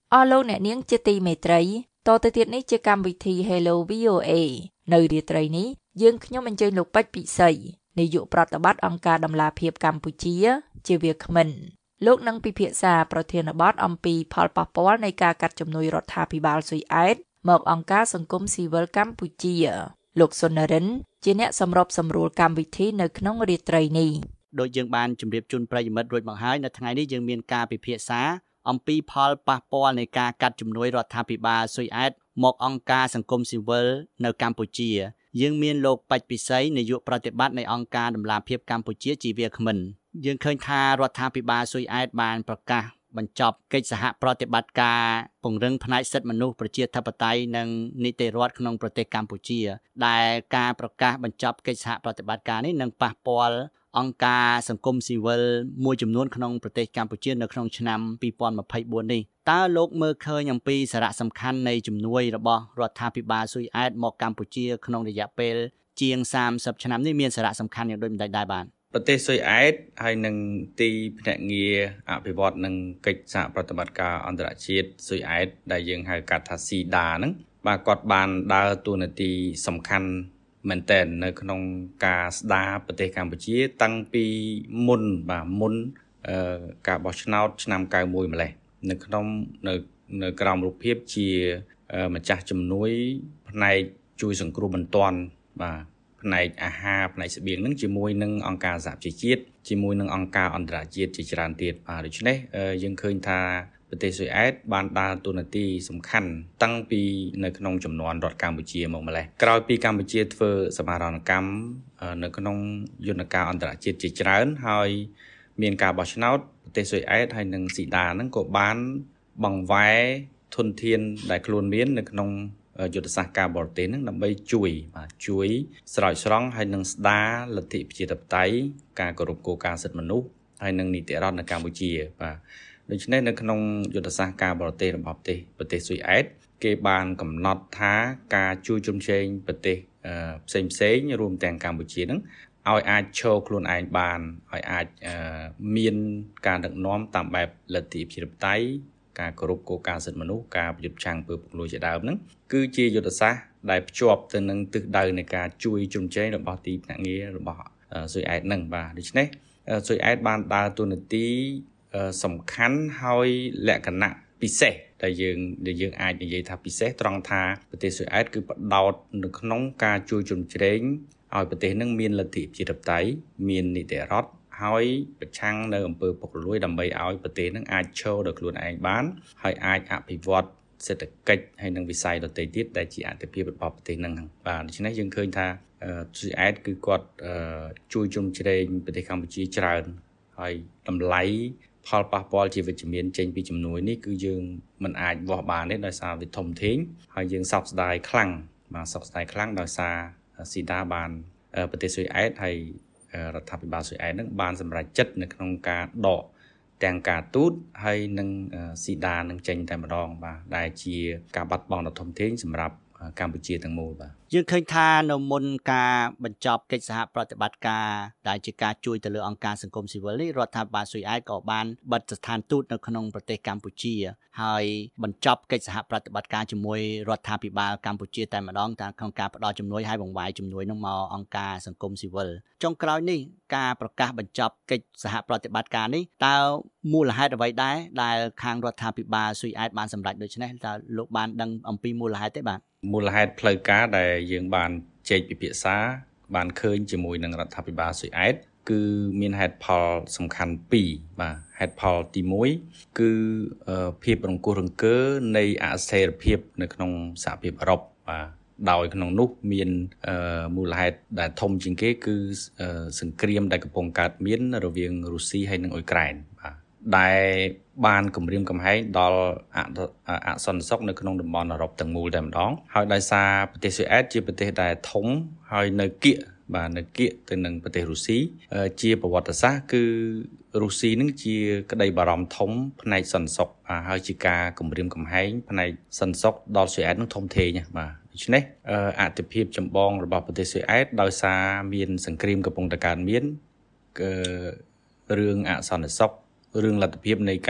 អស់លោកអ្នកនាងជាទីមេត្រីតទៅទៀតនេះជាកម្មវិធី Hello VOA នៅរាត្រីនេះយើងខ្ញុំអញ្ជើញលោកពេជ្រពិសីនាយកប្រតិបត្តិអង្គការដំឡាភិបកម្ពុជាជាវាគ្មិនលោកនឹងពិភាក្សាប្រធានបទអំពីផលប៉ះពាល់នៃការកាត់ជំនួយរដ្ឋាភិបាលស៊ុយអែតមកអង្គការសង្គមស៊ីវិលកម្ពុជាលោកសុនរិនជាអ្នកសម្របសម្រួលកម្មវិធីនៅក្នុងរាត្រីនេះដោយយើងបានជម្រាបជូនប្រិយមិត្តរួចមកហើយនៅថ្ងៃនេះយើងមានការពិភាក្សាអំពីផលប៉ះពាល់នៃការកាត់ជំនួយរដ្ឋាភិបាលស៊ុយអែតមកអង្គការសង្គមស៊ីវិលនៅកម្ពុជាយើងមានលោកពេជ្រពិសីនាយកប្រតិបត្តិនៃអង្គការដំឡាភិបកម្ពុជាជាវាគ្មិនយើងឃើញថារដ្ឋាភិបាលស៊ុយអែតបានប្រកាសបញ្ចប់កិច្ចសហប្រតិបត្តិការពង្រឹងផ្នែកសិទ្ធិមនុស្សប្រជាធិបតេយ្យនិងនីតិរដ្ឋក្នុងប្រទេសកម្ពុជាដែលការប្រកាសបញ្ចប់កិច្ចសហប្រតិបត្តិការនេះនឹងប៉ះពាល់អង្គការសង្គមស៊ីវិលមួយចំនួនក្នុងប្រទេសកម្ពុជានៅក្នុងឆ្នាំ2024នេះតើលោកមើលឃើញអំពីសារៈសំខាន់នៃជំនួយរបស់រដ្ឋាភិបាលស៊ុយអែតមកកម្ពុជាក្នុងរយៈពេលជាង30ឆ្នាំនេះមានសារៈសំខាន់យ៉ាងដូចម្តេចដែរបាទប្រទេសស៊ុយអែតហើយនឹងទីភ្នាក់ងារអភិវឌ្ឍនិងកិច្ចសហប្រតិបត្តិការអន្តរជាតិស៊ុយអែតដែលយើងហៅកាត់ថា SIDA ហ្នឹងបាទគាត់បានដើរតួនាទីសំខាន់មែនទែននៅក្នុងការស្ដារប្រទេសកម្ពុជាតាំងពីមុនការបោះឆ្នោតឆ្នាំ91ម្លេះនៅក្នុងនៅក្រោមរូបភាពជាម្ចាស់ជំនួយផ្នែកជួយសង្គ្រោះបន្ទាន់បាទផ្នែកអាហារផ្នែកស្បៀងនឹងជាមួយនឹងអង្គការសហប្រជាជាតិជាមួយនឹងអង្គការអន្តរជាតិជាច្រើនទៀតបាទដូច្នេះយើងឃើញថាប្រទេសស៊ុយអែតបានដើរតួនាទីសំខាន់តាំងពីនៅក្នុងចំនួនរដ្ឋកម្ពុជាមកម្លេះក្រោយពីកម្ពុជាធ្វើសមាហរណកម្មនៅក្នុងយន្តការអន្តរជាតិជាច្រើនហើយមានការបោះឆ្នោតប្រទេសស៊ុយអែតហើយនិងស៊ីដាហ្នឹងក៏បានបង្វែរធនធានដែលខ្លួនមាននៅក្នុងយុទ្ធសាស្ត្រការបរទេសហ្នឹងដើម្បីជួយស្រោចស្រង់ហើយនឹងស្ដារលទ្ធិប្រជាធិបតេយ្យការគោរពគោលការណ៍សិទ្ធិមនុស្សហើយនិងនីតិរដ្ឋនៅកម្ពុជាបាទដូច្នេះនៅក្នុងយុទ្ធសាស្ត្រការបរទេសរបស់ប្រទេសស៊ុយអែតគេបានកំណត់ថាការជួយជុំជែងប្រទេសផ្សេងរួមទាំងកម្ពុជាហ្នឹងឲ្យអាចឈរខ្លួនឯងបានឲ្យអាចមានការដឹកនាំតាមបែបលទ្ធិប្រជាធិបតេយ្យការគោរពគោលការណ៍សិទ្ធិមនុស្សការប្រយុទ្ធប្រឆាំងអំពើពុករលួយជាដើមហ្នឹងគឺជាយុទ្ធសាស្ត្រដែលភ្ជាប់ទៅនឹងទិសដៅនៃការជួយជុំជែងរបស់ទីភ្នាក់ងាររបស់ស៊ុយអែតហ្នឹងបាទដូច្នេះស៊ុយអែតបានដើរតួនាទីសំខាន់ហើយលក្ខណៈពិសេសដែលយើងអាចនិយាយថាពិសេសត្រង់ថាប្រទេសស៊ុយអែតគឺផ្ដោតនៅក្នុងការជួយជុំជ្រែងឲ្យប្រទេសនឹងមានលទ្ធិប្រជាធិបតេយ្យមាននីតិរដ្ឋហើយប្រឆាំងនៅអំពើពុករលួយដើម្បីឲ្យប្រទេសនឹងអាចឈរដោយខ្លួនឯងបានហើយអាចអភិវឌ្ឍសេដ្ឋកិច្ចហើយនឹងវិស័យដទៃទៀតដែលជាអត្ថប្រយោជន៍របស់ប្រទេសនឹងបាទដូច្នេះយើងឃើញថាស៊ុយអែតគឺគាត់ជួយជុំជ្រែងប្រទេសកម្ពុជាច្រើនហើយតម្លៃផលប៉ះពាល់ជាវិជ្ជមានចេញពីជំនួយនេះគឺយើងមិនអាចវាស់បានទេដោយសារវាធំធេងហើយយើងសោកស្ដាយខ្លាំងដោយសារស៊ីដាបានប្រទេសស៊ុយអែតហើយរដ្ឋាភិបាលស៊ុយអែតនឹងបានសម្រេចចិត្តនៅក្នុងការដកទាំងការទូតហើយនឹងស៊ីដានឹងចេញតែម្ដងបាទដែលជាការបាត់បង់ដ៏ធំធេងសម្រាប់កម្ពុជាទាំងមូលបាទយើងឃើញថានៅមុនការបញ្ចប់កិច្ចសហប្រតិបត្តិការដែលជាការជួយទៅលើអង្គការសង្គមស៊ីវិលនេះរដ្ឋាភិបាលស៊ុយអែតក៏បានបិទស្ថានទូតនៅក្នុងប្រទេសកម្ពុជាហើយបញ្ចប់កិច្ចសហប្រតិបត្តិការជាមួយរដ្ឋាភិបាលកម្ពុជាតែម្ដងតាមក្នុងការផ្ដល់ជំនួយឲ្យបង្វែរជំនួយនោះមកអង្គការសង្គមស៊ីវិលចុងក្រោយនេះការប្រកាសបញ្ចប់កិច្ចសហប្រតិបត្តិការនេះតើមូលហេតុអ្វីដែរដែលខាងរដ្ឋាភិបាលស៊ុយអែតបានសម្រេចដូច្នេះតើលោកបានដឹងអំពីមូលហេតុទេបាទមូលហេតុផ្លូវការដែលយើងបានជែកពិភាក្សាបានឃើញជាមួយនឹងរដ្ឋាភិបាលស៊ុយអែតគឺមានហេតុផលសំខាន់2បាទហេតុផលទី1គឺភាពរង្គោះរង្គើនៃអស្ថិរភាពនៅក្នុងសហភាពអឺរ៉ុបបាទដោយក្នុងនោះមានមូលហេតុដែលធំជាងគេគឺសង្គ្រាមដែលកំពុងកើតមានរវាងរុស្ស៊ីហើយនិងអ៊ុយក្រែនបាទដែលបានគម្រាមកំហែងដល់អសន្តិសុខនៅក្នុងតំបន់អឺរ៉ុបទាំងមូលតែម្ដងហើយដោយសារប្រទេសស៊ុយអែតជាប្រទេសដែលធំហើយនៅគៀកទៅនឹងប្រទេសរុស្ស៊ីជាប្រវត្តិសាស្ត្រគឺរុស្ស៊ីនឹងជាក្តីបារម្ភធំផ្នែកសន្តិសុខហើយជាការគម្រាមកំហែងផ្នែកសន្តិសុខដល់ស៊ុយអែតនឹងធំធេងបាទដូច្នេះអត្ថប្រយោជន៍ចម្បងរបស់ប្រទេសស៊ុយអែតដោយសារមានសង្គ្រាមកំពុងតែកើតមានរឿងអសន្តិសុខរឿងលទ្ធភាពនៃការ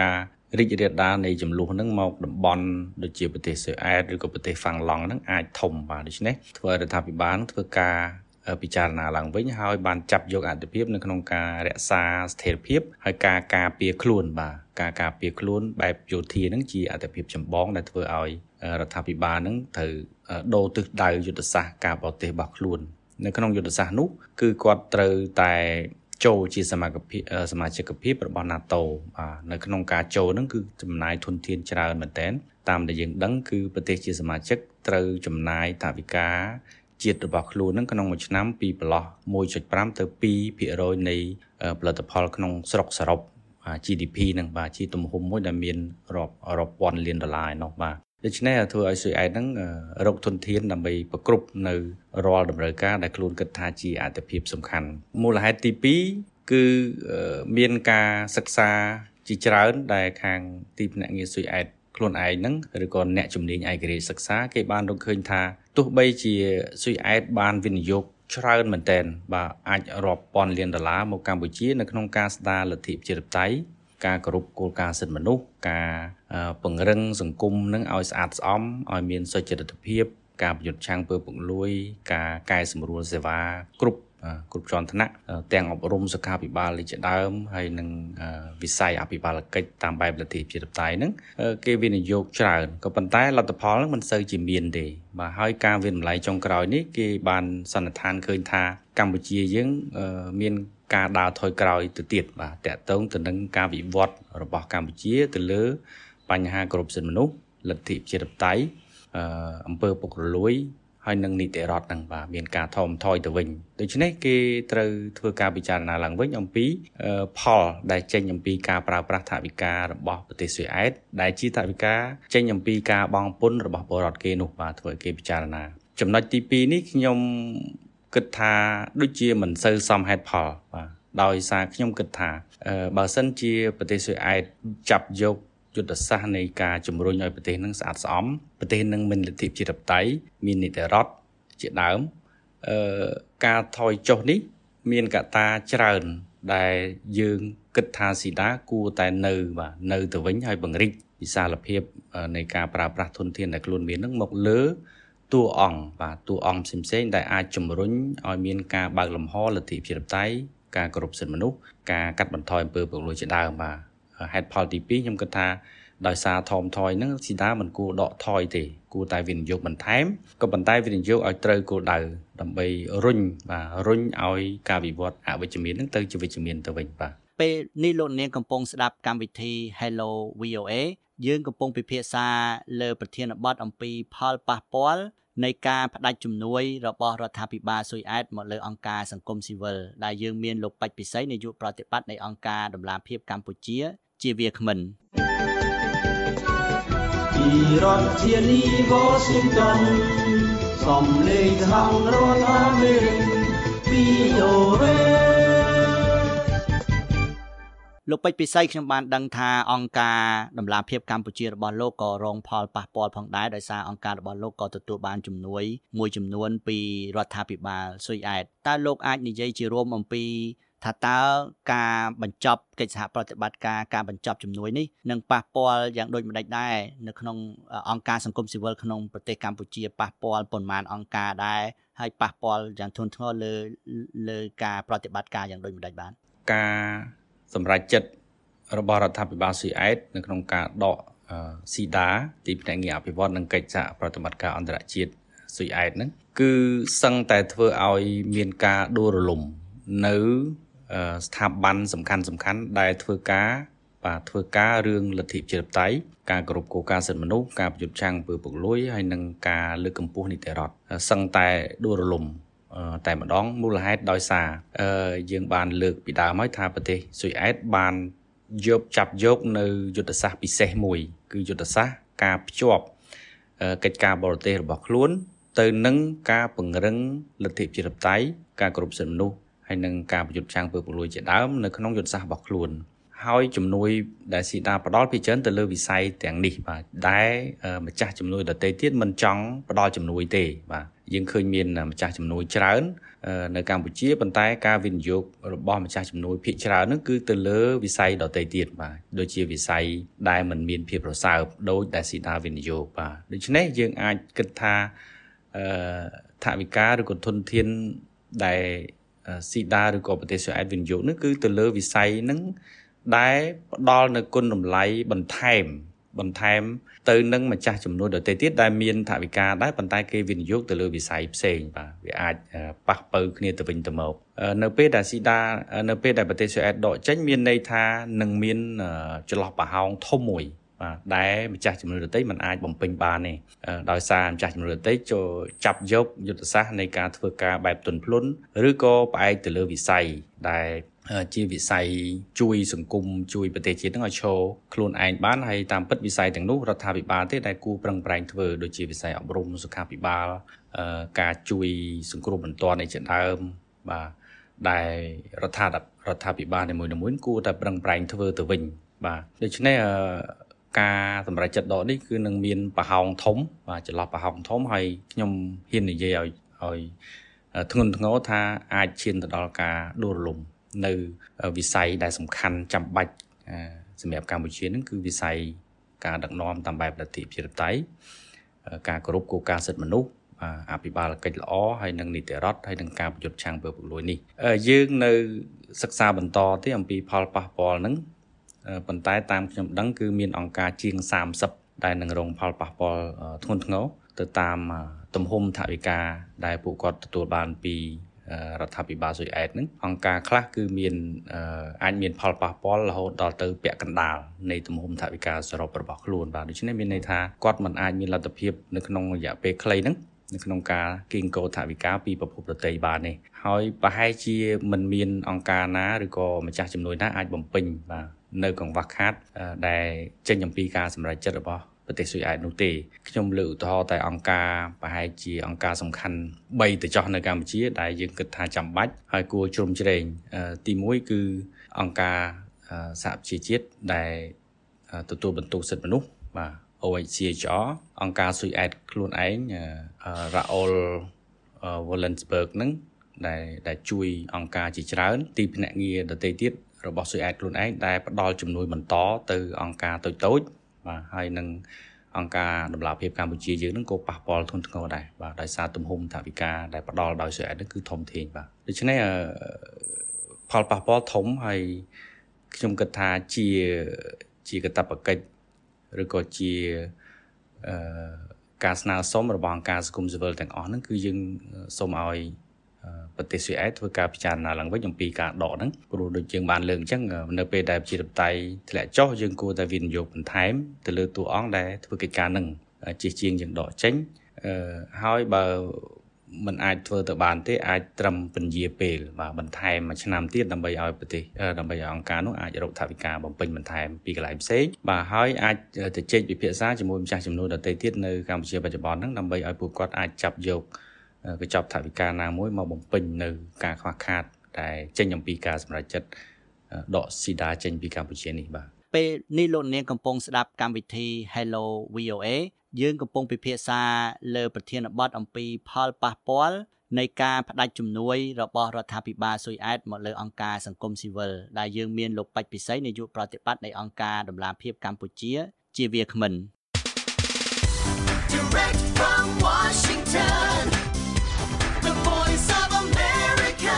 រីករាលដាលនៃចំនួនហ្នឹងមកតំបន់ដូចជាប្រទេសស៊ុយអែតឬក៏ប្រទេសហ្វាំងឡង់ហ្នឹងអាចធំបាទដូច្នេះធ្វើឲ្យរដ្ឋាភិបាលធ្វើការពិចារណាឡើងវិញហើយបានចាប់យកអត្ថប្រយោជន៍នៅក្នុងការរក្សាស្ថិរភាពហើយការការពារខ្លួនបាទការការពារខ្លួនបែបយោធាហ្នឹងជាអត្ថប្រយោជន៍ចម្បងដែលធ្វើឲ្យរដ្ឋាភិបាលហ្នឹងត្រូវដូរទិសដៅយុទ្ធសាស្ត្រការបរទេសរបស់ខ្លួននៅក្នុងយុទ្ធសាស្ត្រនោះគឺគាត់ត្រូវតែចូលជាសមាជិកភាពរបស់ NATO បាទនៅក្នុងការចូលហ្នឹងគឺចំណាយធនធានច្រើនមែនទែនតាមដែលយើងដឹងគឺប្រទេសជាសមាជិកត្រូវចំណាយថវិកាជាតិរបស់ខ្លួនហ្នឹងក្នុងមួយឆ្នាំពីប្រឡោះ 1.5 ទៅ 2% នៃផលិតផលក្នុងស្រុកសរុប GDP ហ្នឹងបាទជាទំហំមួយដែលមានរាប់ពាន់លានដុល្លារឯណោះបាទដូច្នេះធ្វើឲ្យស៊ុយអែតហ្នឹងរកធនធានដើម្បីប្រគ្រប់នៅរាល់តម្រូវការដែលខ្លួនគិតថាជាអាទិភាពសំខាន់មូលហេតុទី2គឺមានការសិក្សាជាច្រើនដែលខាងទីភ្នាក់ងារស៊ុយអែតខ្លួនឯងហ្នឹងឬក៏អ្នកជំនាញឯករាជ្យសិក្សាគេបានរកឃើញថាទោះបីជាស៊ុយអែតបានវិនិយោគច្រើនមែនទែនបាទអាចរាប់ពាន់លានដុល្លារមកកម្ពុជានៅក្នុងការស្ដារលទ្ធិប្រជាធិបតេយ្យការគោរពគោលការណ៍សិទ្ធិមនុស្សការពង្រឹងសង្គមនឹងឲ្យស្អាតស្អំឲ្យមានសុចរិតភាពការប្រយុទ្ធឆាំងពើពុករលួយការកែសម្រួលសេវាគ្រប់ជាន់ថ្នាក់ទាំងអប់រំសុខាភិបាលជាដើមហើយនឹងវិស័យអភិបាលកិច្ចតាមបែបលទ្ធិប្រជាធិបតេយ្យហ្នឹងគេវិនិយោគច្រើនក៏ប៉ុន្តែលទ្ធផលហ្នឹងមិនសូវជាមានទេបាទហើយការវិនិច្ឆ័យចុងក្រោយនេះគេបានសន្និដ្ឋានឃើញថាកម្ពុជាយើងមានការដើរថយក្រោយទៅទៀតបាទតកតងទៅនឹងការវិវត្តរបស់កម្ពុជាទៅលើបញ្ហាគោរពសិទ្ធិមនុស្សលទ្ធិប្រជាធិបតេយ្យអំពើពុករលួយហើយនឹងនីតិរដ្ឋហ្នឹងបាទមានការថមថយទៅវិញដូច្នេះគេត្រូវធ្វើការពិចារណាឡើងវិញអំពីផលដែលចេញអំពីការប្រើប្រាស់ថវិការបស់ប្រទេសស៊ុយអែតដែលជាថវិកាចេញអំពីការបង់ពន្ធរបស់ពលរដ្ឋគេនោះបាទធ្វើឲ្យគេពិចារណាចំណុចទី2នេះខ្ញុំគិតថាដូចជាមិនសូវសមហេតុផលបាទដោយសារខ្ញុំគិតថាបើសិនជាប្រទេសស៊ុយអែតចាប់យកយុទ្ធសាស្ត្រនៃការជំរុញឲ្យប្រទេសនឹងស្អាតស្អំប្រទេសនឹងមានលទ្ធិប្រជាធិបតេយ្យមាននីតិរដ្ឋជាដើមការថយចុះនេះមានកត្តាច្រើនដែលយើងគិតថាស៊ីដាគួរតែនៅទៅវិញហើយបង្រិចវិសាលភាពនៃការប្រើប្រាស់ធនធានដែលខ្លួនមាននឹងមកលើតួអង្គបាទតួអង្គផ្សេងៗដែលអាចជំរុញឲ្យមានការបើកលំហលទ្ធិប្រជាធិបតេយ្យការគោរពសិទ្ធិមនុស្សការកាត់បន្ថយអំពើពុករលួយជាដើមបាទហេតុផលទី2ខ្ញុំគិតថាដោយសារថមថយហ្នឹងស៊ីដាមិនគួរដកថយទេគួរតែវិនិយោគបន្ថែមក៏ប៉ុន្តែវិនិយោគឲ្យត្រូវគោលដៅដើម្បីរុញឲ្យការវិវត្តអវិជ្ជមានហ្នឹងទៅជាវិជ្ជមានទៅវិញបាទពេលនេះលោកនាងកំពុងស្ដាប់កម្មវិធី Hello VOA យើងកំពុងពិភាក្សាលើប្រធានបទអំពីផលប៉ះពាល់នៃការផ្ដាច់ជំនួយរបស់រដ្ឋាភិបាលស៊ុយអែតមកលើអង្គការសង្គមស៊ីវិលដែលយើងមានលោកពេជ្រពិសីនាយកប្រតិបត្តិនៃអង្គការដំឡាភិបកម្ពុជាជាវាគ្មិនពីរដ្ឋធានី Washington សំឡេងសហរដ្ឋអាមេរិក VOA លោកពេជ្រពិសីខ្ញុំបានដឹងថាអង្គការដំឡាភិបកម្ពុជារបស់លោកក៏រងផលប៉ះពាល់ផងដែរដោយសារអង្គការរបស់លោកក៏ទទួលបានជំនួយមួយចំនួនពីរដ្ឋាភិបាលស៊ុយអែតតើលោកអាចនិយាយជារួមអំពីថាតើការបញ្ចប់កិច្ចសហប្រតិបត្តិការបញ្ចប់ជំនួយនេះនឹងប៉ះពាល់យ៉ាងដូចម្តេចដែរនៅក្នុងអង្គការសង្គមស៊ីវិលក្នុងប្រទេសកម្ពុជាប៉ះពាល់ប៉ុន្មានអង្គការដែរហើយប៉ះពាល់យ៉ាងធ្ងន់ធ្ងរលើការប្រតិបត្តិការយ៉ាងដូចម្តេចបាទការសម្រេចចិត្តរបស់រដ្ឋាភិបាលស៊ុយអែតនៅក្នុងការដកស៊ីដាទីភ្នាក់ងារអភិវឌ្ឍនិងកិច្ចសហប្រតិបត្តិការអន្តរជាតិស៊ុយអែតហ្នឹងគឺសឹងតែធ្វើឲ្យមានការដួលរលំនៅស្ថាប័នសំខាន់ដែលធ្វើការរឿងលទ្ធិប្រជាធិបតេយ្យការគោរពគោលការណ៍សិទ្ធិមនុស្សការប្រយុទ្ធឆាំងអំពើពុករលួយហើយនិងការលើកកម្ពស់នីតិរដ្ឋសឹងតែដួលរលំតែម្ដងមូលហេតុដោយសារយើងបានលើកពីដើមហើយថាប្រទេសស៊ុយអែតបានចាប់យកនៅយុទ្ធសាស្ត្រពិសេសមួយគឺយុទ្ធសាស្ត្រការភ្ជាប់កិច្ចការបរទេសរបស់ខ្លួនទៅនឹងការពង្រឹងលទ្ធិប្រជាធិបតេយ្យការគោរពសិទ្ធិមនុស្សហើយនឹងការប្រយុទ្ធឆាំងពើពុករលួយជាដើមនៅក្នុងយុទ្ធសាស្ត្ររបស់ខ្លួនហើយជំនួយដែលស៊ីដាផ្ដល់ពីច្រើនទៅលើវិស័យទាំងនេះបាទដែលម្ចាស់ជំនួយដទៃទៀតមិនចង់ផ្ដល់ជំនួយទេបាទអយើងឃើញមានម្ចាស់ជំនួយច្រើននៅកម្ពុជាប៉ុន្តែការវិនិយោគរបស់ម្ចាស់ជំនួយភាគច្រើនហ្នឹងគឺទៅលើវិស័យដទៃទៀតបាទដូចជាវិស័យដែលមិនមានភាពរសើបដូចដែលស៊ីដាវិនិយោគបាទដូច្នេះយើងអាចគិតថាថវិកាឬក៏ធនធានដែលស៊ីដាឬក៏ប្រទេសស៊ុយអែតវិនិយោគហ្នឹងគឺទៅលើវិស័យហ្នឹងដែលផ្ដល់នៅគុណតម្លៃបន្ថែមទៅនឹងម្ចាស់ចំនួនដទៃទៀតដែលមានថវិកាដែរប៉ុន្តែគេវិនិយោគទៅលើវិស័យផ្សេងបាទវាអាចប៉ះប៉ូវគ្នាទៅវិញទៅមកនៅពេលដែលស៊ីដានៅពេលដែលប្រទេសស៊ុយអែតដកចេញមានន័យថានឹងមានចន្លោះប្រហោងធំមួយបាទដែលម្ចាស់ចំនួនដទៃមិនអាចបំពេញបានទេដោយសារម្ចាស់ចំនួនដទៃចូលចាប់យកយុទ្ធសាស្ត្រនៃការធ្វើការបែបទន់ភ្លន់ឬក៏ផ្អែកទៅលើវិស័យដែលជាវិស័យជួយសង្គមជួយប្រទេសជាតិហ្នឹងឲ្យឈរខ្លួនឯងបានហើយតាមពិតវិស័យទាំងនោះរដ្ឋាភិបាលទេដែលគួរប្រឹងប្រែងធ្វើដូចជាវិស័យអប់រំសុខាភិបាលការជួយសង្គ្រោះបន្ទាន់ឯជាដើមបាទដែលរដ្ឋាភិបាលនីមួយៗគួរតែប្រឹងប្រែងធ្វើទៅវិញបាទដូច្នេះការសម្រេចចិត្តដកនេះគឺនឹងមានប្រហោងធំបាទចន្លោះប្រហោងធំហើយខ្ញុំហ៊ាននិយាយឲ្យធ្ងន់ធ្ងរថាអាចឈានទៅដល់ការដួលរលំនៅវិស័យដែលសំខាន់ចាំបាច់សម្រាប់កម្ពុជានឹងគឺវិស័យការដឹកនាំតាមបែបលទ្ធិប្រជាធិបតេយ្យការគោរពគោលការណ៍សិទ្ធិមនុស្សអភិបាលកិច្ចល្អហើយនិងនីតិរដ្ឋហើយនិងការប្រយុទ្ធឆាំងពុករលួយនេះយើងនៅសិក្សាបន្តទៀតអំពីផលប៉ះពាល់ហ្នឹងប៉ុន្តែតាមខ្ញុំដឹងគឺមានអង្គការជាង30ដែលនឹងរងផលប៉ះពាល់ធ្ងន់ធ្ងរទៅតាមទំហំថវិកាដែលពួកគាត់ទទួលបានពីរដ្ឋាភិបាលស៊ុយអែតហ្នឹងអង្គការខ្លះគឺមានអាចមានផលប៉ះពាល់រហូតដល់ទៅពាក់កណ្ដាលនៃទំហំថវិកាសរុបរបស់ខ្លួនបាទដូច្នេះមានន័យថាគាត់មិនអាចមានលទ្ធភាពនៅក្នុងរយៈពេលខ្លីហ្នឹងនៅក្នុងការគៀងគរថវិកាពីប្រភពដទៃបាននេះហើយប្រហែលជាមិនមានអង្គការណាឬក៏ម្ចាស់ជំនួយណាអាចបំពេញបាទនៅកង្វះខាតដែលចេញអំពីការសម្រេចចិត្តរបស់ប្រទេសស៊ុយអែតនោះទេខ្ញុំលើកឧទាហរណ៍តែអង្គការប្រហែលជាអង្គការសំខាន់3ទៅចុះនៅកម្ពុជាដែលយើងគិតថាចាំបាច់ហើយគួរជ្រោមជ្រែងទី1គឺអង្គការសហប្រជាជាតិដែលទទួលបន្ទុកសិទ្ធិមនុស្សបាទ OHCHR អង្គការស៊ុយអែតខ្លួនឯង Raoul Walensberg ហ្នឹងដែលជួយអង្គការជាច្រើនទីភ្នាក់ងារដទៃទៀតរបស់ស៊ុយអែតខ្លួនឯងដែលផ្ដល់ជំនួយបន្តទៅអង្គការតូចបាទហើយនឹងអង្គការដំណាភិបកម្ពុជាយើងនឹងក៏ប៉ះពាល់ធ្ងន់ធ្ងរដែរបាទដោយសារទំហំថវិកាដែលផ្ដល់ដោយស៊ុយអែតនឹងគឺធំធេងបាទដូច្នេះផលប៉ះពាល់ធំហើយខ្ញុំគិតថាជាកាតព្វកិច្ចឬក៏ជាការស្នើសុំរបស់អង្គការសង្គមស៊ីវិលទាំងអស់ហ្នឹងគឺយើងសូមឲ្យប្រទេសស៊ុយអែតធ្វើការពិចារណាឡើងវិញអំពីការដកហ្នឹងព្រោះដូចយើងបានលើកអញ្ចឹងនៅពេលដែលប្រជាធិបតេយ្យធ្លាក់ចុះយើងគួរតែវិនិយោគបន្ថែមទៅលើតួអង្គដែលធ្វើកិច្ចការហ្នឹងជាជាងយើងដកចេញហើយបើមិនអាចធ្វើទៅបានទេអាចត្រឹមពន្យាពេលបាទបន្ថែមមួយឆ្នាំទៀតដើម្បីឲ្យប្រទេសដើម្បីឲ្យអង្គការនោះអាចរកថវិកាបំពេញបន្ថែមពីកន្លែងផ្សេងបាទហើយអាចទៅជែកពិភាក្សាជាមួយម្ចាស់ចំនួនដទៃទៀតនៅកម្ពុជាបច្ចុប្បន្នហ្នឹងដើម្បីឲ្យពួកគាត់អាចចាប់យកកញ្ចប់ថវិកាណាមួយមកបំពេញនៅការខ្វះខាតដែលចេញអំពីការសម្រេចចិត្តដកស៊ីដាចេញពីកម្ពុជានេះបាទពេលនេះលោកនាងកំពុងស្ដាប់កម្មវិធី Hello VOA យើងកំពុងពិភាក្សាលើប្រធានបទអំពីផលប៉ះពាល់នៃការផ្ដាច់ជំនួយរបស់រដ្ឋាភិបាលស៊ុយអែតមកលើអង្គការសង្គមស៊ីវិលដែលយើងមានលោកពេជ្រពិសីនាយកប្រតិបត្តិនៃអង្គការដំណាភិបកម្ពុជាជាវាគ្មិន Direct from Washington The Voice of America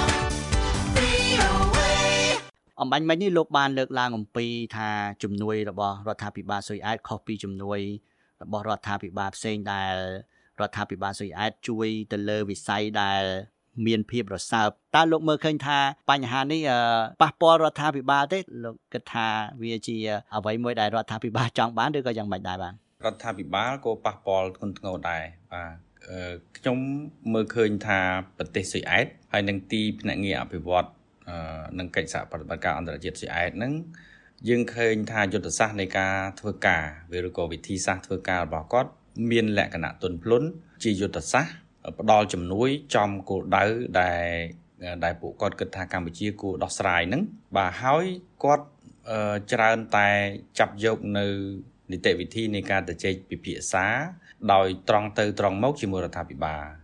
VOA អំបញ្ញមិញនេះលោកបានលើកឡើងអំពីថាជំនួយរបស់រដ្ឋាភិបាលស៊ុយអែតខុសពីជំនួយរបស់រដ្ឋាភិបាលផ្សេងដែលរដ្ឋាភិបាលស៊ុយអែតជួយទៅលើវិស័យដែលមានភាពរសើបតើលោកមើលឃើញថាបញ្ហានេះប៉ះពាល់រដ្ឋាភិបាលទេលោកគិតថាវាជាអ្វីមួយដែលរដ្ឋាភិបាលចង់បានឬក៏យ៉ាងម៉េចដែរបាទរដ្ឋាភិបាលក៏ប៉ះពាល់ធ្ងន់ធ្ងរដែរបាទខ្ញុំមើលឃើញថាប្រទេសស៊ុយអែតហើយនឹងទីភ្នាក់ងារអភិវឌ្ឍនិងកិច្ចសហប្រតិបត្តិការអន្តរជាតិស៊ុយអែតហ្នឹងយើងឃើញថាយុទ្ធសាស្ត្រនៃការធ្វើការឬក៏វិធីសាស្ត្រធ្វើការរបស់គាត់មានលក្ខណៈទន់ភ្លន់ជាយុទ្ធសាស្ត្រផ្ដល់ជំនួយចំគោលដៅដែលពួកគាត់គិតថាកម្ពុជាគួរដោះស្រាយហ្នឹងបាទហើយគាត់ច្រើនតែចាប់យកនៅនីតិវិធីនៃការជជែកពិភាក្សាដោយត្រង់ទៅត្រង់មកជាមួយរដ្ឋាភិបាល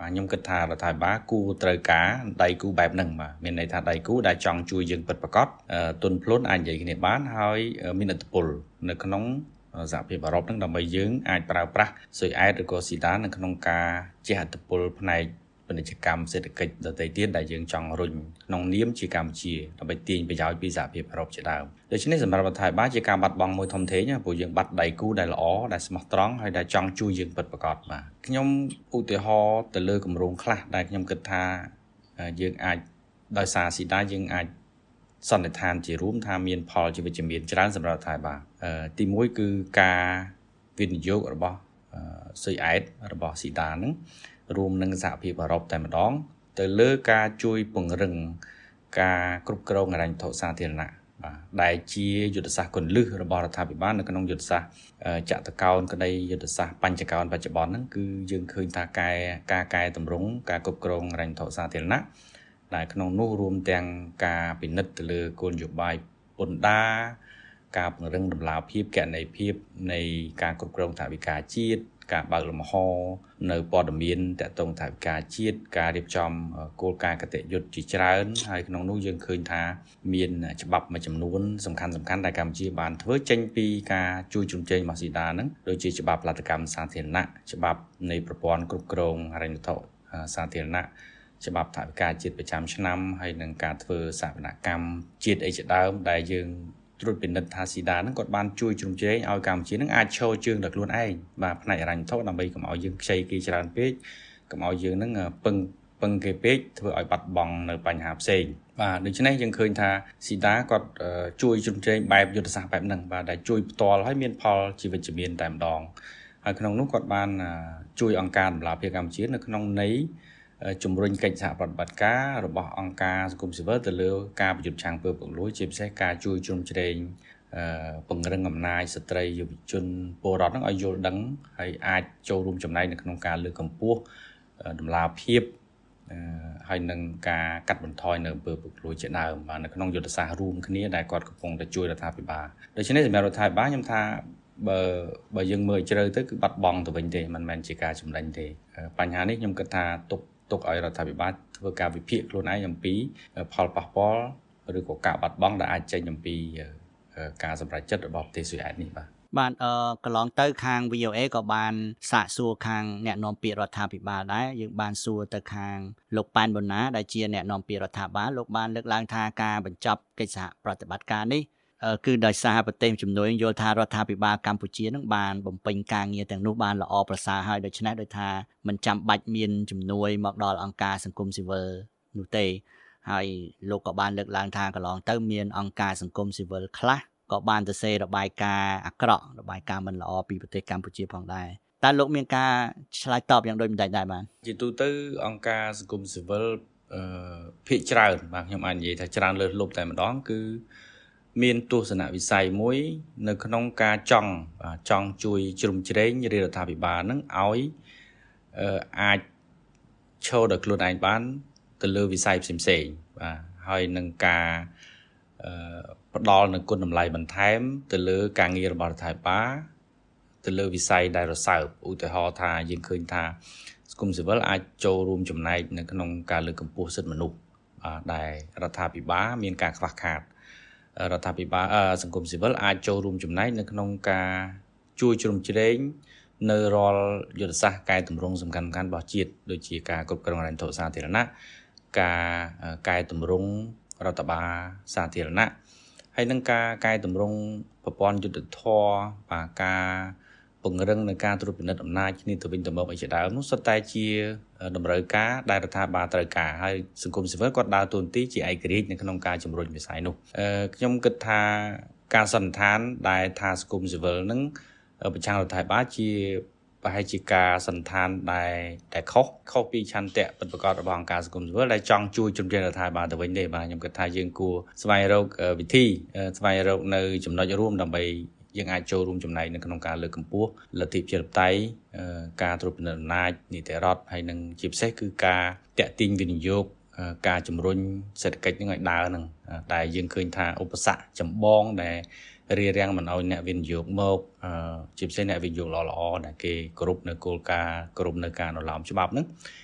ខ្ញុំគិតថារដ្ឋាភិបាលគួរត្រូវការដៃគូបែបហ្នឹងបាទមានន័យថាដៃគូដែលចង់ជួយយើងពិតប្រាកដទុនភ្លុនអាចនិយាយគ្នាបានហើយមានឥទ្ធិពលនៅក្នុងសហភាពអឺរ៉ុបហ្នឹងដើម្បីយើងអាចប្រើប្រាស់ស៊ុយអែតឬក៏ស៊ីដាននៅក្នុងការជះឥទ្ធិពលផ្នែកពាណិជ្ជកម្មសេដ្ឋកិច្ចដទៃទៀតដែលយើងចង់រុញក្នុងនាមជាកម្ពុជាដើម្បីទាញប្រយោជន៍ពីសហភាពអឺរ៉ុបជាដើមដូច្នេះសម្រាប់រដ្ឋាភិបាលជាការបាត់បង់មួយធំធេងព្រោះយើងបាត់ដៃគូដែលល្អដែលស្មោះត្រង់ហើយដែលចង់ជួយយើងពិតប្រាកដបាទខ្ញុំឧទាហរណ៍ទៅលើគម្រោងខ្លះដែលខ្ញុំគិតថាយើងអាចដោយសារស៊ីដាយើងអាចសន្និដ្ឋានជារួមថាមានផលជាវិជ្ជមានច្រើនសម្រាប់រដ្ឋាភិបាលទី1គឺការវិនិយោគរបស់ស៊ុយអែតរបស់ស៊ីដាហ្នឹងរួមនឹងសហភាពអឺរ៉ុបតែម្ដងទៅលើការជួយពង្រឹងការគ្រប់គ្រងហិរញ្ញវត្ថុសាធារណៈបាទដែលជាយុទ្ធសាស្ត្រគន្លឹះរបស់រដ្ឋាភិបាលនៅក្នុងយុទ្ធសាស្ត្រចតុកោណក្តីយុទ្ធសាស្ត្របញ្ចកោណបច្ចុប្បន្នហ្នឹងគឺយើងឃើញថាការកែតម្រង់ការគ្រប់គ្រងហិរញ្ញវត្ថុសាធារណៈដែលក្នុងនោះរួមទាំងការពិនិត្យទៅលើគោលនយោបាយពន្ធដារការពង្រឹងតម្លាភាពគណនេយ្យភាពនៃការគ្រប់គ្រងថវិកាជាតិការបើកលំហនៅព័ត៌មានតាក់ទងថវិកាជាតិការរៀបចំគោលការណ៍គតិយុត្តជាច្រើនហើយក្នុងនោះយើងឃើញថាមានច្បាប់មួយចំនួនសំខាន់ៗដែលកម្ពុជាបានធ្វើចេញពីការជួយជ្រោមជ្រែងរបស់ស៊ីដាហ្នឹងដូចជាច្បាប់ផលិតកម្មសាធារណៈច្បាប់នៃប្រព័ន្ធគ្រប់គ្រងហិរញ្ញវត្ថុសាធារណៈច្បាប់ថវិកាជាតិប្រចាំឆ្នាំហើយនឹងការធ្វើសវនកម្មជាតិអីជាដើមដែលយើងត្រួតពិនិត្យថាស៊ីដាហ្នឹងគាត់បានជួយជ្រោមជ្រែងឲ្យកម្ពុជាហ្នឹងអាចឈរជើងដល់ខ្លួនឯងបាទផ្នែកហិរញ្ញវត្ថុដើម្បីកុំឲ្យយើងខ្ចីគេច្រើនពេកកុំឲ្យយើងហ្នឹងពឹងគេពេកធ្វើឲ្យបាត់បង់នៅបញ្ហាផ្សេងបាទដូច្នេះយើងឃើញថាស៊ីដាគាត់ជួយជ្រោមជ្រែងបែបយុទ្ធសាស្ត្របែបហ្នឹងបាទដែលជួយផ្ទាល់ឲ្យមានផលជាវិជ្ជមានតែម្ដងហើយក្នុងនោះគាត់បានជួយអង្គការដំណាភៀសកម្ពុជានៅក្នុងន័យជំរុញកិច្ចសហប្រតិបត្តិការរបស់អង្គការសង្គមស៊ីវិលទៅលើការប្រយុទ្ធឆាំងពើពុករលួយជាពិសេសការជួយជ្រោមជ្រែងពង្រឹងអំណាចស្ត្រីយុវជនពលរដ្ឋហ្នឹងឲ្យយល់ដឹងហើយអាចចូលរួមចំណែកនៅក្នុងការលើកកម្ពស់តម្លាភាពហើយនឹងការកាត់បន្ថយនៅអំពើពុករលួយជាដើមបាទនៅក្នុងយុទ្ធសាស្ត្ររួមគ្នាដែលគាត់កំពុងតែជួយរដ្ឋាភិបាលដូច្នេះសម្រាប់រដ្ឋាភិបាលខ្ញុំថាបើយើងមើលជ្រៅទៅគឺបាត់បង់ទៅវិញទេមិនមែនជាការចំណេញទេបញ្ហានេះខ្ញុំគិតថាទុកឲ្យរដ្ឋាភិបាលធ្វើការវិភាគខ្លួនឯងអំពីផលប៉ះពាល់ឬក៏ការបាត់បង់ដែលអាចចេញអំពីការសម្រេចចិត្តរបស់ប្រទេសស៊ុយអែតនេះបាទកន្លងទៅខាង VOA ក៏បានសាកសួរខាងអ្នកនាំពាក្យរដ្ឋាភិបាលដែរយើងបានសួរទៅខាងលោកប៉ែនប៊ុនណាដែលជាអ្នកនាំពាក្យរដ្ឋាភិបាលលោកបានលើកឡើងថាការបញ្ចប់កិច្ចសហប្រតិបត្តិការនេះគឺដោយសារប្រទេសជំនួយយល់ថារដ្ឋាភិបាលកម្ពុជានឹងបានបំពេញការងារទាំងនោះបានល្អប្រសើរហើយដូច្នេះដោយថាមិនចាំបាច់មានជំនួយមកដល់អង្គការសង្គមស៊ីវិលនោះទេហើយលោកក៏បានលើកឡើងថាកន្លងទៅមានអង្គការសង្គមស៊ីវិលខ្លះក៏បានទៅសេរបាយការណ៍អាក្រក់របាយការណ៍មិនល្អពីប្រទេសកម្ពុជាផងដែរតើលោកមានការឆ្លើយតបយ៉ាងដូចម្តេចដែរបានជាទូទៅអង្គការសង្គមស៊ីវិលភាគច្រើនបាទខ្ញុំអាចនិយាយថាច្រើនលើសលប់តែម្ដងគឺមានទស្សនវិស័យមួយនៅក្នុងការចង់ជួយជ្រោមជ្រែងរដ្ឋាភិបាលនឹងឲ្យអាចឈរដល់ខ្លួនឯងបានទៅលើវិស័យផ្សេងៗបាទហើយនឹងការផ្ដល់នូវគុណតម្លៃបន្ថែមទៅលើការងាររបស់រដ្ឋាភិបាលទៅលើវិស័យដែលរសើបឧទាហរណ៍ថាយើងឃើញថាសង្គមស៊ីវិលអាចចូលរួមចំណែកនៅក្នុងការលើកកម្ពស់សិទ្ធិមនុស្សដែលរដ្ឋាភិបាលមានការខ្វះខាតរដ្ឋាភិបាលសង្គមស៊ីវិលអាចចូលរួមចំណែកនៅក្នុងការជួយជ្រោមជ្រែងនៅរាល់យុទ្ធសាស្ត្រកែតម្រង់សំខាន់ៗរបស់ជាតិដូចជាការគ្រប់គ្រងហិរញ្ញវត្ថុសាធារណៈការកែតម្រង់រដ្ឋបាលសាធារណៈហើយនឹងការកែតម្រង់ប្រព័ន្ធយុត្តិធម៌បាទការពង្រឹងនៃការត្រួតពិនិត្យអំណាចគ្នាទៅវិញទៅមកអីជាដើមនោះសុទ្ធតែជាតម្រូវការដែលរដ្ឋាភិបាលត្រូវការហើយសង្គមស៊ីវិលគាត់ដើរតួនាទីជាឯករាជ្យនៅក្នុងការជំរុញវិស័យនោះខ្ញុំគិតថាការសន្និដ្ឋានដែលថាសង្គមស៊ីវិលនឹងប្រឆាំងរដ្ឋាភិបាលជាប្រហែលជាការសន្និដ្ឋានដែលខុសពីឆន្ទៈពិតប្រាកដរបស់អង្គការសង្គមស៊ីវិលដែលចង់ជួយជំរុញរដ្ឋាភិបាលទៅវិញទេបាទខ្ញុំគិតថាយើងគួរស្វែងរកវិធីស្វែងរកនៅចំណុចរួមដើម្បីយើងអាចចូលរួមចំណែកនៅក្នុងការលើកកម្ពស់លទ្ធិប្រជាធិបតេយ្យការត្រួតពិនិត្យអំណាចនីតិរដ្ឋហើយនឹងជាពិសេសគឺការតាក់ទាញវិនិយោគការជំរុញសេដ្ឋកិច្ចនឹងឲ្យដើរនឹងដែលយើងឃើញថាឧបសគ្គចម្បងដែលរារាំងមិនឲ្យអ្នកវិនិយោគមកជាពិសេសអ្នកវិនិយោគល្អៗដែលគេគោរពនៅគោលការណ៍គោរពនៅការអនុលោមច្បាប់ហ្នឹង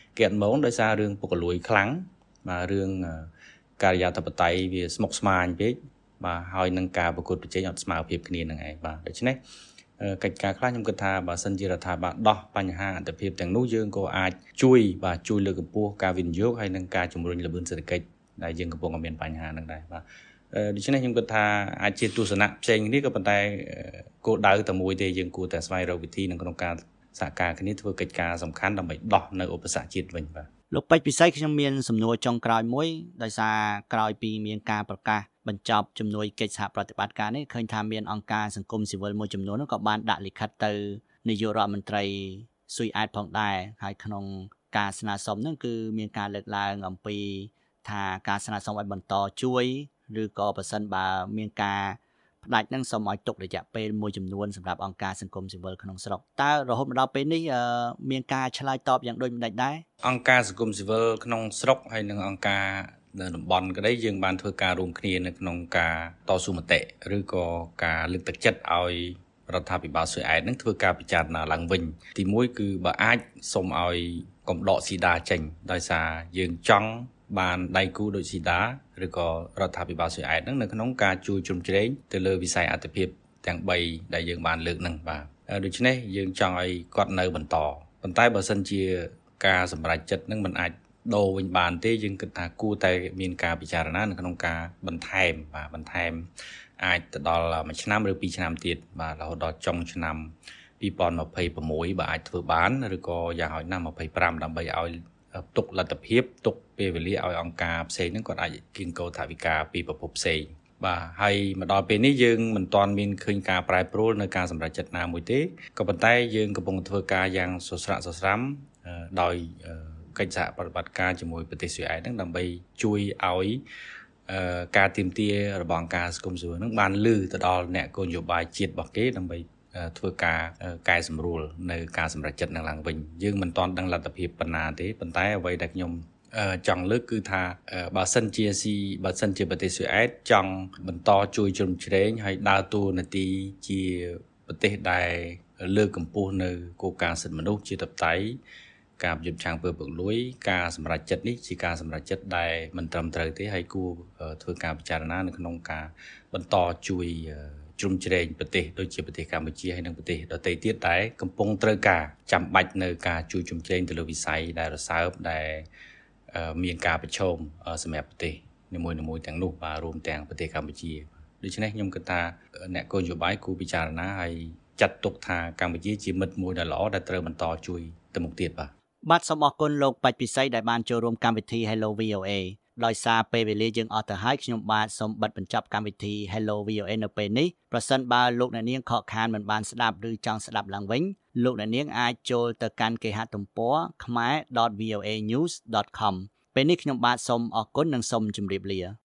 គេអត់មកដោយសាររឿងពុករលួយខ្លាំងបាទរឿងការិយាធិបតេយ្យវាស្មុគស្មាញពេកបាទហើយនឹងការប្រកួតប្រជែងអត់ស្មើភាពគ្នានឹងឯងបាទដូច្នេះកិច្ចការខ្លះខ្ញុំគិតថាបើសិនជារដ្ឋាភិបាលដោះបញ្ហាអន្តរភាពទាំងនោះយើងក៏អាចជួយលើកកម្ពស់ការវិនិយោគហើយនឹងការជំរុញល្បឿនសេដ្ឋកិច្ចដែលយើងកំពុងមានបញ្ហានឹងដែរបាទដូច្នេះខ្ញុំគិតថាអាចជាទស្សនៈផ្សេងនេះក៏ប៉ុន្តែគោលដៅតែមួយទេយើងគួរតែស្វែងរកវិធីក្នុងការសហការគ្នាធ្វើកិច្ចការសំខាន់ដើម្បីដោះនៅឧបសគ្គជាតិវិញបាទលោកពេជ្រពិសីខ្ញុំមានសំណួរចុងក្រោយមួយដោយសារក្រោយពីមានការប្រកាសបញ្ចប់ជំនួយកិច្ចសហប្រតិបត្តិការនេះឃើញថាមានអង្គការសង្គមស៊ីវិលមួយចំនួនក៏បានដាក់លិខិតទៅនាយករដ្ឋមន្ត្រីស៊ុយអែតផងដែរហើយក្នុងការស្នើសុំហ្នឹងគឺមានការលើកឡើងអំពីថាការស្នើសុំឲ្យបន្តជួយឬក៏បើសិនបើមានការផ្ដាច់នឹងសូមឲ្យទុករយៈពេលមួយចំនួនសម្រាប់អង្គការសង្គមស៊ីវិលក្នុងស្រុកតើរហូតមកដល់ពេលនេះមានការឆ្លើយតបយ៉ាងដូចម្តេចដែរអង្គការសង្គមស៊ីវិលក្នុងស្រុកហើយនិងអង្គការនៅតំបន់ក្តីយើងបានធ្វើការរួមគ្នានៅក្នុងការតស៊ូមតិឬក៏ការលើកទឹកចិត្តឲ្យរដ្ឋាភិបាលស៊ុយអែតនឹងធ្វើការពិចារណាឡើងវិញទីមួយគឺបើអាចសូមឲ្យកុំដកស៊ីដាចេញដោយសារយើងចង់បានដៃគូដូចស៊ីដាឬក៏រដ្ឋាភិបាលស៊ុយអែតនឹងនៅក្នុងការជួយជ្រោមជ្រែងទៅលើវិស័យអត្ថិភាពទាំង3ដែលយើងបានលើកនឹងបាទដូច្នេះយើងចង់ឲ្យគាត់នៅបន្តប៉ុន្តែបើសិនជាការសម្រេចចិត្តនឹងមិនអាចដូរវិញបានទេយើងគិតថាគួរតែមានការពិចារណានៅក្នុងការបន្ថែមអាចទៅដល់1ឆ្នាំឬ2ឆ្នាំទៀតបាទរហូតដល់ចុងឆ្នាំ2026បើអាចធ្វើបានឬក៏យ៉ាងហោចណាស់25ដើម្បីឲ្យទុកលទ្ធភាពទុកពេលវេលាឲ្យអង្គការផ្សេងហ្នឹងគាត់អាចគៀងគរថវិកាពីប្រភពផ្សេងបាទហើយមកដល់ពេលនេះយើងមិនទាន់មានឃើញការប្រែប្រួលនៅការសម្រេចចិត្តណាមួយទេក៏ប៉ុន្តែយើងកំពុងធ្វើការយ៉ាងសស្រាក់សស្រាំដោយកិច្ចសហប្រតិបត្តិការជាមួយប្រទេសស៊ុយអែតហ្នឹងដើម្បីជួយឲ្យការទាមទាររបស់អង្គការសង្គមស៊ីវិលហ្នឹងបានលើទៅដល់អ្នកគោលនយោបាយជាតិរបស់គេដើម្បីធ្វើការកែសម្រួលនៅការសម្រេចចិត្តនឹងឡើងវិញយើងមិនទាន់ដឹងលទ្ធភាពប៉ុណ្ណាទេប៉ុន្តែអ្វីដែលខ្ញុំចង់លើកគឺថាបើសិនជាប្រទេសស៊ុយអែតចង់បន្តជួយជ្រោមជ្រែងហើយដើរតួនាទីជាប្រទេសដែលលើកកម្ពស់នៅគោលការណ៍សិទ្ធិមនុស្សជាតបតៃការប្រយុទ្ធឆាំងពើពុករលួយការសម្រេចចិត្តនេះជាការសម្រេចចិត្តដែលមិនត្រឹមត្រូវទេហើយគួរធ្វើការពិចារណានៅក្នុងការបន្តជួយជ្រោមជ្រែងប្រទេសដូចជាប្រទេសកម្ពុជាហើយនិងប្រទេសដទៃទៀតដែលកំពុងត្រូវការចាំបាច់នៅការជួយជ្រោមជ្រែងទៅលើវិស័យដែលរសើបដែលមានការប្រឈមសម្រាប់ប្រទេសនីមួយៗទាំងនោះបាទរួមទាំងប្រទេសកម្ពុជាដូច្នេះខ្ញុំគិតថាអ្នកគោលនយោបាយគួរពិចារណាហើយចាត់ទុកថាកម្ពុជាជាមិត្តមួយដ៏ល្អដែលត្រូវបន្តជួយទៅមុខទៀតបាទសូមអរគុណលោកពេជ្រពិសីដែលបានចូលរួមកម្មវិធី Hello VOA ដោយសារពេលវេលាយើងអស់ទៅហើយខ្ញុំបាទសូមបិទបញ្ចប់កម្មវិធី Hello VOA នៅពេលនេះប្រសិនបើលោកអ្នកនាងខកខានមិនបានស្ដាប់ឬចង់ស្ដាប់ឡើងវិញលោកអ្នកនាងអាចចូលទៅកាន់គេហទំព័រ khmer.voanews.com ពេលនេះខ្ញុំបាទសូមអរគុណនិងសូមជម្រាបលា